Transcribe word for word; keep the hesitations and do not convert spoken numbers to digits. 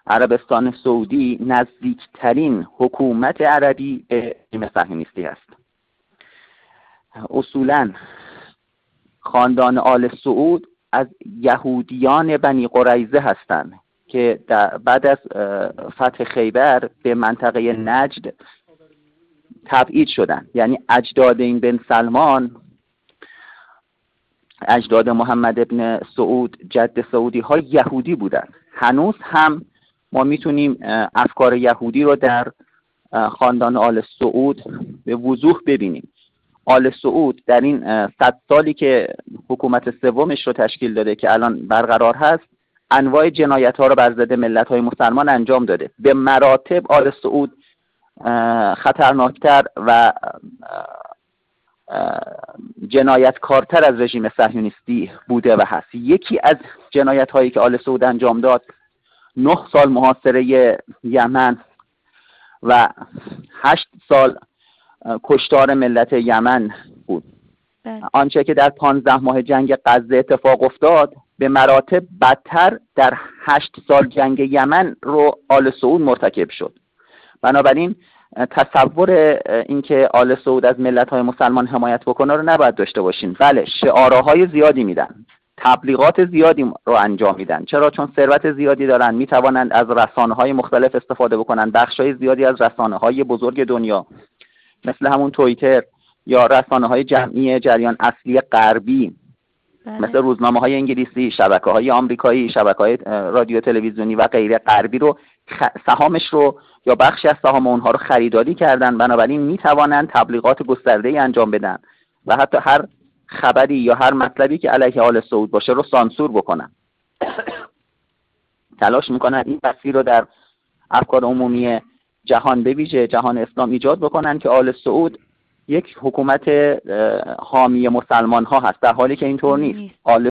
عربستان سعودی نزدیکترین حکومت عربی به رژیم صهیونیستی است. اصولاً خاندان آل سعود از یهودیان بنی قریظه هستند که در بعد از فتح خیبر به منطقه نجد تبعید شدند. یعنی اجداد این بن سلمان، اجداد محمد ابن سعود، جد سعودی ها یهودی بودند. هنوز هم ما میتونیم افکار یهودی رو در خاندان آل سعود به وضوح ببینیم. آل سعود در این صد سالی که حکومت سومش رو تشکیل داده که الان برقرار هست، انواع جنایت ها رو بر ضد ملت های مسلمان انجام داده. به مراتب آل سعود خطرناکتر و جنایتکارتر از رژیم صهیونیستی بوده و هست. یکی از جنایت هایی که آل سعود انجام داد نه سال محاصره یمن و هشت سال کشتار ملت یمن بود. بله. آنچه که در پانزده ماه جنگ غزه اتفاق افتاد به مراتب بدتر در هشت سال جنگ یمن رو آل سعود مرتکب شد. بنابراین تصور اینکه آل سعود از ملت‌های مسلمان حمایت بکنه رو نباید داشته باشیم. بله، شعارهای زیادی میدن، تبلیغات زیادی رو انجام میدن. چرا؟ چون ثروت زیادی دارن، میتوانند از رسانه‌های مختلف استفاده بکنن. بخشای زیادی از رسانه‌های بزرگ دنیا مثل همون توییتر یا رسانه‌های جمعی جریان اصلی غربی، بله. مثل روزنامه‌های انگلیسی، شبکه‌های آمریکایی، شبکه‌های رادیو تلویزیونی و غیره غربی رو سهامش رو یا بخشی از سهام اونها رو خریداری کردن. بنابراین میتوانند تبلیغات گسترده‌ای انجام بدن و حتی هر خبری یا هر مطلبی که علیه آل سعود باشه رو سانسور بکنن. تلاش میکنن این مسیر رو در افکار عمومی جهان به ویژه جهان اسلام ایجاد بکنن که آل سعود یک حکومت حامی مسلمان ها هست، در حالی که اینطور نیست. آل